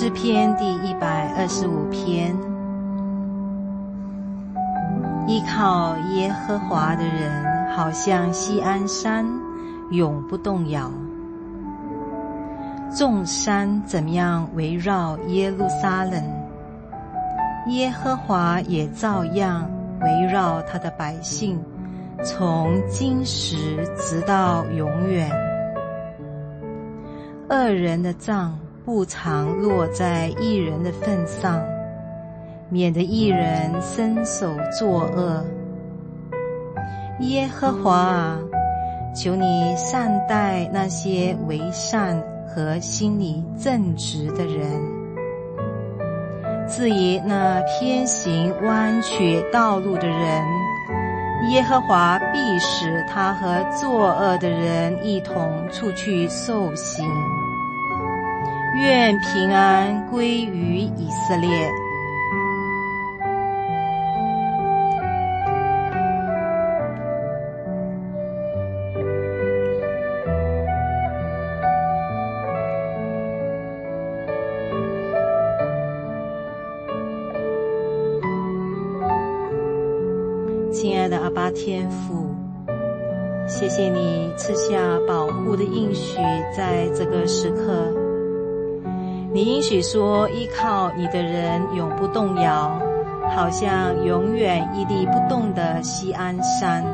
诗篇第125篇。依靠耶和华的人，好像锡安山，永不动摇。众山怎么样围绕耶路撒冷，耶和华也照样围绕他的百姓，从今时直到永远。恶人的杖不常落在义人的份上，免得义人伸手作恶。耶和华啊，求你善待那些为善和心里正直的人，至于那偏行弯曲道路的人，耶和华必使他和作恶的人一同出去受刑。愿平安归于以色列。亲爱的阿爸天父，谢谢你赐下保护的应许，在这个时刻，你应许说，依靠你的人永不动摇，好像永远屹立不动的锡安山。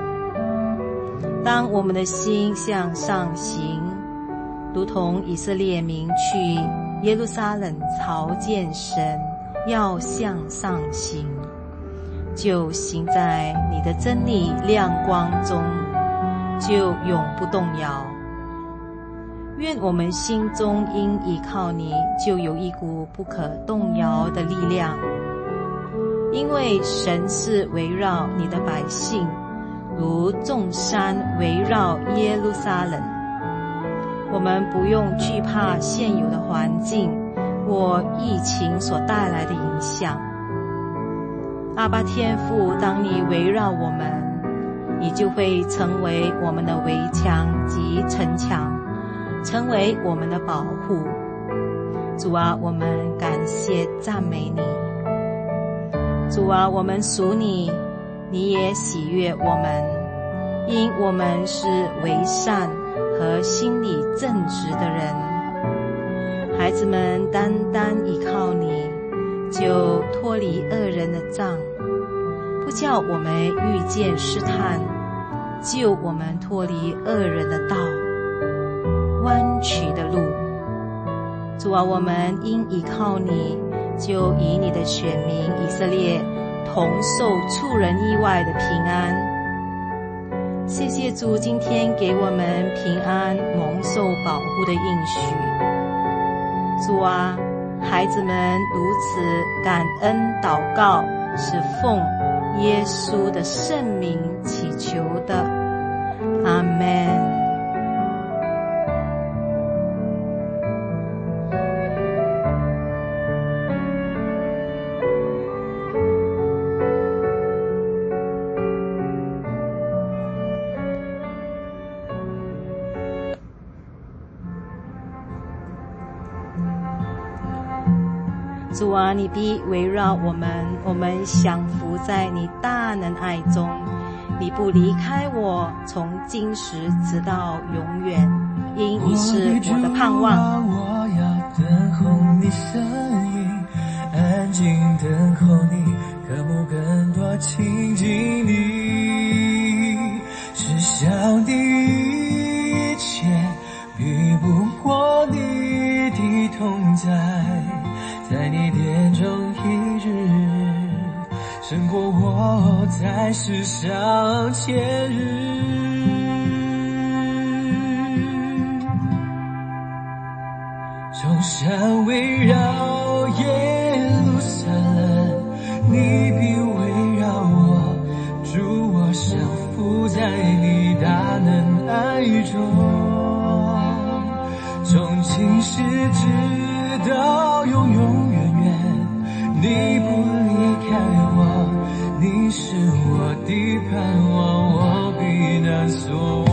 当我们的心向上行，如同以色列民去耶路撒冷朝见神，要向上行，就行在你的真理亮光中，就永不动摇。愿我们心中因依靠你，就有一股不可动摇的力量，因为神是围绕你的百姓，如众山围绕耶路撒冷。我们不用惧怕现有的环境或疫情所带来的影响。阿爸天父，当你围绕我们，你就会成为我们的围墙及城墙，成为我们的保护。主啊，我们感谢赞美你。主啊，我们属你，你也喜悦我们，因我们是为善和心里正直的人。孩子们单单依靠你，就脱离恶人的杖，不叫我们遇见试探，救我们脱离恶人的道，弯曲的路。主啊，我们因依靠你，就以你的选民以色列同受出人意外的平安。谢谢主，今天给我们平安蒙受保护的应许。主啊，孩子们如此感恩祷告，是奉耶稣的圣名祈求的，阿们。主啊，你必围绕我们，我们享福在你大能爱中。你不离开我，从今时直到永远，因你是我的盼望。 我要等候你声音，安静等候你，渴慕更多亲近你。世上的一切比不过你的同在，在你殿中一日，胜过我在世上千日。众山围绕耶路撒冷，你必围绕我，主我降服在你大能爱中。从今时直到永永远远，你不离开我，你是我的盼望，我避难所。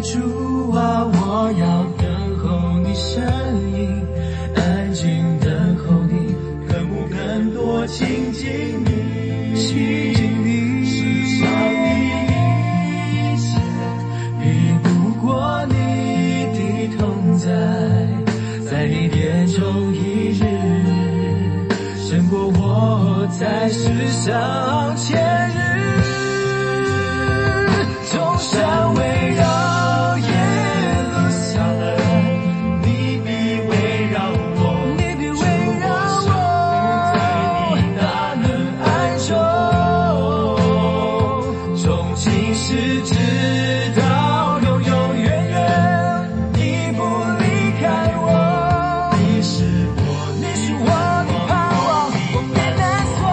主啊，我要等候你声音，安静等候你，渴慕更多亲近你，亲近你，世上的一切比不过你的同在，在你殿中一日，胜过我在世上千日。众山围绕耶路撒冷，你必围绕我，你必围绕我，在你大能安中，从今世直到永永远远，你不离开我，你是我的盼望，我必难所。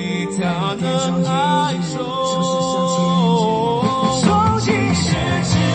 从今世